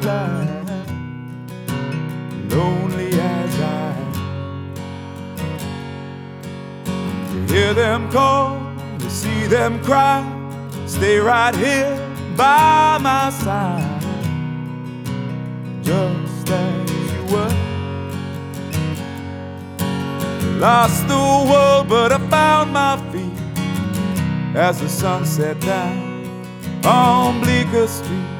side, lonely as I am. You hear them call, you see them cry, stay right here by my side, just as you were. Lost the world, but I found my feet as the sun set down on bleaker street.